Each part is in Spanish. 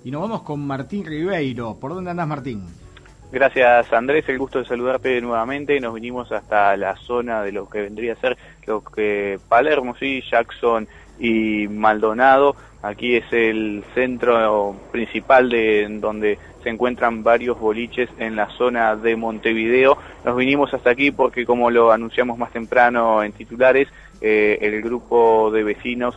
y nos vamos con Martín Ribeiro. ¿Por dónde andás, Martín? Gracias, Andrés, el gusto de saludarte nuevamente. Nos vinimos hasta la zona de lo que vendría a ser lo que Palermo, sí, Jackson y Maldonado. Aquí es el centro principal en donde se encuentran varios boliches en la zona de Montevideo. Nos vinimos hasta aquí porque, como lo anunciamos más temprano en titulares, el grupo de vecinos,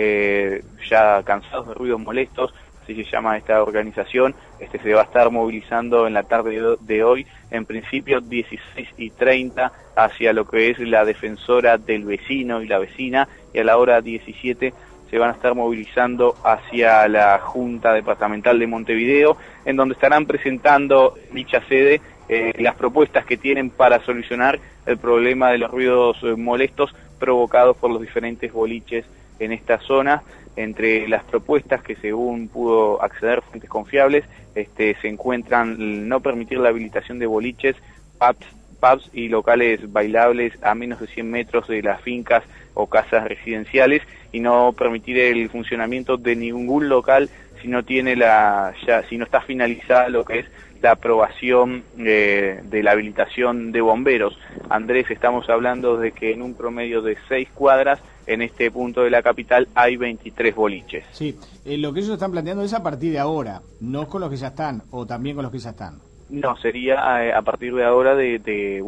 ya cansados de ruidos molestos, así se llama esta organización, se va a estar movilizando en la tarde de hoy, en principio 16:30, hacia lo que es la defensora del vecino y la vecina, y a la hora 17 se van a estar movilizando hacia la Junta Departamental de Montevideo, en donde estarán presentando dicha sede las propuestas que tienen para solucionar el problema de los ruidos molestos provocados por los diferentes boliches en esta zona. Entre las propuestas que, según pudo acceder fuentes confiables, se encuentran no permitir la habilitación de boliches, pubs y locales bailables a menos de 100 metros de las fincas o casas residenciales, y no permitir el funcionamiento de ningún local si no tiene si no está finalizada lo que es la aprobación de la habilitación de bomberos. Andrés, estamos hablando de que en un promedio de 6 cuadras en este punto de la capital hay 23 boliches. Sí, lo que ellos están planteando es a partir de ahora, no con los que ya están, o también con los que ya están. No, sería a partir de ahora de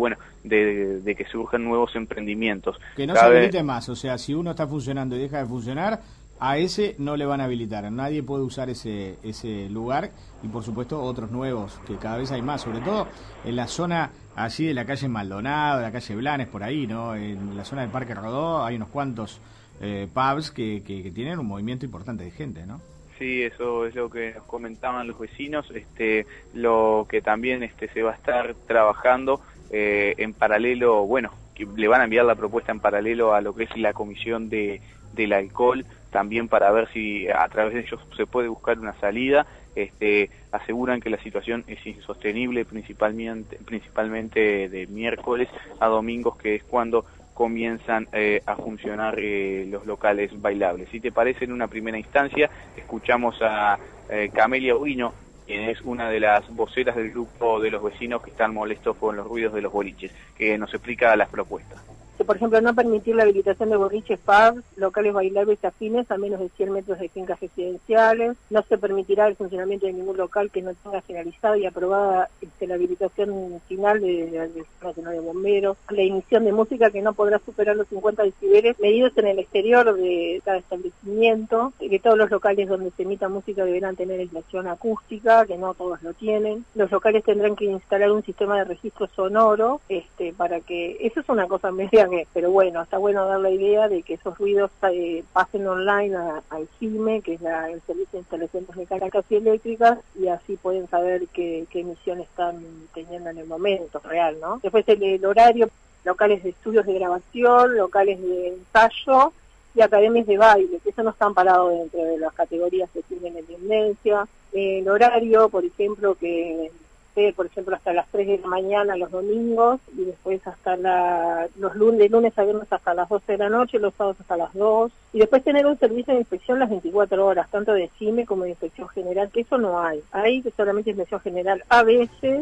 que surjan nuevos emprendimientos. Que no se habilite más, o sea, si uno está funcionando y deja de funcionar, a ese no le van a habilitar, nadie puede usar ese lugar, y por supuesto otros nuevos, que cada vez hay más, sobre todo en la zona allí de la calle Maldonado, de la calle Blanes, por ahí, ¿no? En la zona del Parque Rodó hay unos cuantos pubs que tienen un movimiento importante de gente, ¿no? Sí, eso es lo que nos comentaban los vecinos, lo que también se va a estar trabajando en paralelo, bueno, que le van a enviar la propuesta en paralelo a lo que es la comisión del alcohol, también para ver si a través de ellos se puede buscar una salida. Aseguran que la situación es insostenible, principalmente de miércoles a domingos, que es cuando comienzan a funcionar los locales bailables. Si te parece, en una primera instancia escuchamos a Camelia Huino, quien es una de las voceras del grupo de los vecinos que están molestos con los ruidos de los boliches, que nos explica las propuestas. Por ejemplo, no permitir la habilitación de boliches, pubs, locales bailables afines a menos de 100 metros de fincas residenciales. No se permitirá el funcionamiento de ningún local que no tenga finalizado y aprobada la habilitación final del Nacional de Bomberos. La emisión de música que no podrá superar los 50 decibeles medidos en el exterior de cada establecimiento. Que todos los locales donde se emita música deberán tener aislación acústica, que no todos lo tienen. Los locales tendrán que instalar un sistema de registro sonoro, para que... Eso es una cosa media pero bueno, está bueno dar la idea de que esos ruidos pasen online al CIME, que es el Servicio de Instalaciones Mecánicas y Eléctricas, y así pueden saber qué emisión están teniendo en el momento real, ¿no? Después el horario, locales de estudios de grabación, locales de ensayo y academias de baile, que eso no están parados dentro de las categorías que tienen en tendencia. El horario, por ejemplo, hasta las 3 de la mañana los domingos, y después hasta de lunes a viernes hasta las 12 de la noche, los sábados hasta las 2, y después tener un servicio de inspección las 24 horas, tanto de CIME como de inspección general, que eso no hay. Hay solamente inspección general a veces.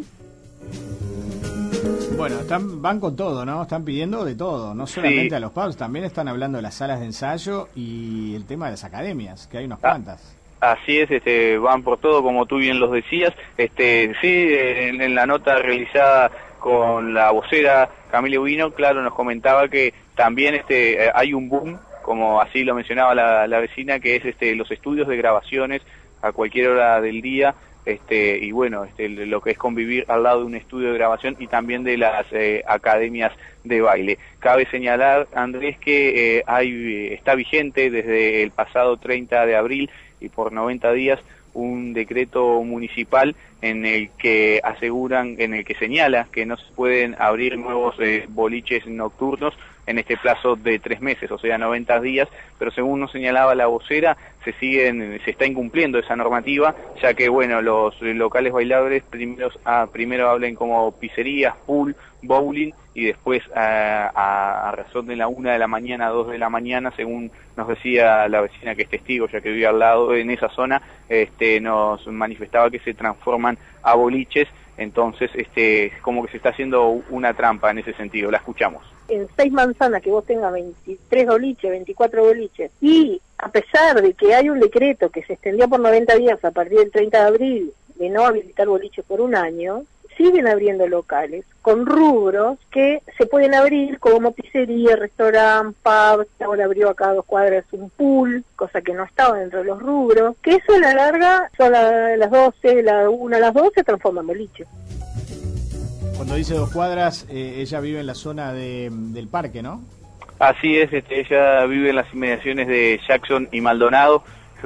Bueno, van con todo, ¿no? Están pidiendo de todo, no solamente a los pubs, también están hablando de las salas de ensayo y el tema de las academias, que hay unas cuantas. Así es, van por todo, como tú bien los decías. En la nota realizada con la vocera Camelia Huino, claro, nos comentaba que también hay un boom, como así lo mencionaba la vecina, que es los estudios de grabaciones a cualquier hora del día, y bueno, lo que es convivir al lado de un estudio de grabación y también de las academias de baile. Cabe señalar, Andrés, que está vigente desde el pasado 30 de abril y por 90 días un decreto municipal en el que señala que no se pueden abrir nuevos boliches nocturnos en este plazo de 3 meses, o sea, 90 días, pero según nos señalaba la vocera, se está incumpliendo esa normativa, ya que, bueno, los locales bailables primero hablen como pizzerías, pool, bowling, y después a razón de la 1 de la mañana, 2 de la mañana, según nos decía la vecina que es testigo, ya que vive al lado en esa zona, nos manifestaba que se transforman a boliches. Entonces, como que se está haciendo una trampa en ese sentido. La escuchamos. En 6 manzanas que vos tengas 23 boliches, 24 boliches, y a pesar de que hay un decreto que se extendió por 90 días a partir del 30 de abril de no habilitar boliches por 1 año, siguen abriendo locales con rubros que se pueden abrir como pizzería, restaurante, pub. Ahora abrió acá a 2 cuadras un pool, cosa que no estaba dentro de los rubros, que eso a la larga son las 12, la 1 a las 2 se transforma en boliche. Cuando dice 2 cuadras, ella vive en la zona del parque, ¿no? Así es, ella vive en las inmediaciones de Jackson y Maldonado,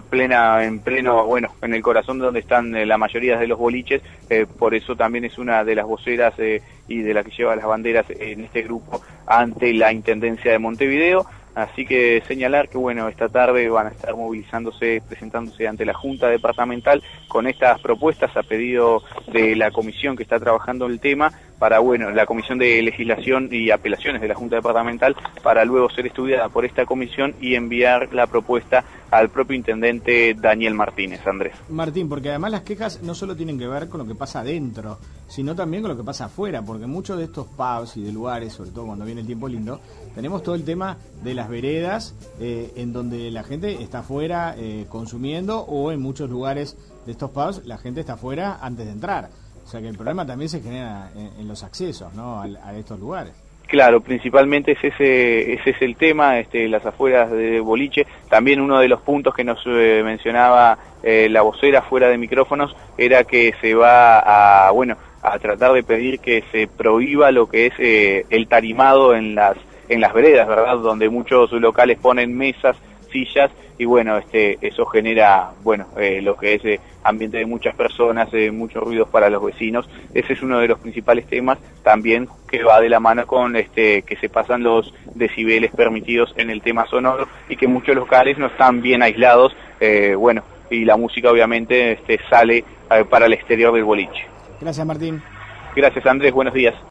en el corazón de donde están la mayoría de los boliches, por eso también es una de las voceras y de la que lleva las banderas en este grupo ante la Intendencia de Montevideo. Así que señalar que, bueno, esta tarde van a estar movilizándose, presentándose ante la Junta Departamental con estas propuestas a pedido de la comisión que está trabajando el tema, para, bueno, la Comisión de Legislación y Apelaciones de la Junta Departamental, para luego ser estudiada por esta comisión y enviar la propuesta al propio intendente Daniel Martínez. Andrés. Martín, porque además las quejas no solo tienen que ver con lo que pasa adentro, sino también con lo que pasa afuera, porque muchos de estos pubs y de lugares, sobre todo cuando viene el tiempo lindo, tenemos todo el tema de las veredas, en donde la gente está afuera consumiendo, o en muchos lugares de estos pubs la gente está afuera antes de entrar. O sea que el problema también se genera en los accesos, ¿no?, a estos lugares. Claro, principalmente ese es el tema, las afueras de boliche. También uno de los puntos que nos mencionaba la vocera fuera de micrófonos era que se va a tratar de pedir que se prohíba lo que es el tarimado en las veredas, ¿verdad?, donde muchos locales ponen mesas, sillas, y bueno, eso genera, lo que es ambiente de muchas personas, muchos ruidos para los vecinos. Ese es uno de los principales temas, también que va de la mano con que se pasan los decibeles permitidos en el tema sonoro, y que muchos locales no están bien aislados, y la música obviamente sale para el exterior del boliche. Gracias, Martín. Gracias, Andrés, buenos días.